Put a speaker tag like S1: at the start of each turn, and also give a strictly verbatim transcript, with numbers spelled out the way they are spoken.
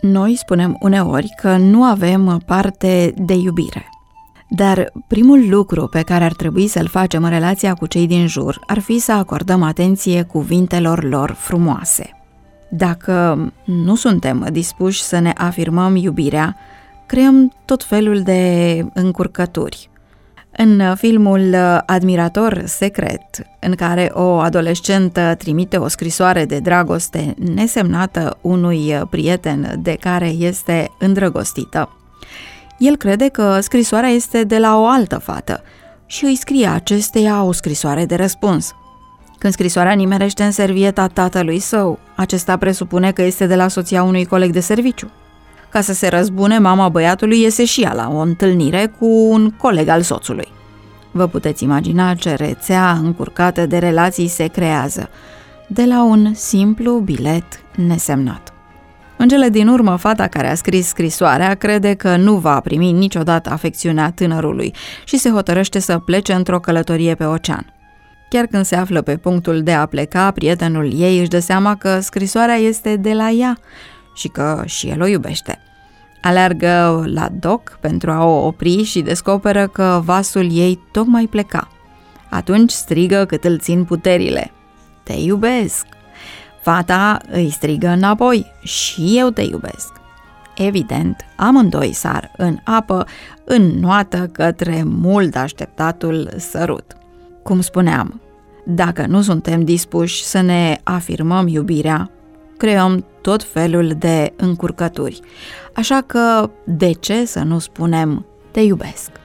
S1: Noi spunem uneori că nu avem parte de iubire. Dar primul lucru pe care ar trebui să-l facem în relația cu cei din jur ar fi să acordăm atenție cuvintelor lor frumoase. Dacă nu suntem dispuși să ne afirmăm iubirea, creăm tot felul de încurcături. În filmul Admirator secret, în care o adolescentă trimite o scrisoare de dragoste nesemnată unui prieten de care este îndrăgostită, el crede că scrisoarea este de la o altă fată și îi scrie acesteia o scrisoare de răspuns. Când scrisoarea nimerește în servieta tatălui său, acesta presupune că este de la soția unui coleg de serviciu. Ca să se răzbune, mama băiatului iese și ea la o întâlnire cu un coleg al soțului. Vă puteți imagina ce rețea încurcată de relații se creează, de la un simplu bilet nesemnat. În cele din urmă, fata care a scris scrisoarea crede că nu va primi niciodată afecțiunea tânărului și se hotărăște să plece într-o călătorie pe ocean. Chiar când se află pe punctul de a pleca, prietenul ei își dă seama că scrisoarea este de la ea și că și el o iubește. Aleargă la doc pentru a o opri și descoperă că vasul ei tocmai pleca. Atunci strigă cât îl țin puterile: "Te iubesc!" Fata îi strigă înapoi: "Și eu te iubesc!" Evident, amândoi sar în apă, înnoată către mult așteptatul sărut. Cum spuneam, dacă nu suntem dispuși să ne afirmăm iubirea, creăm tot felul de încurcături. Așa că, de ce să nu spunem "te iubesc"?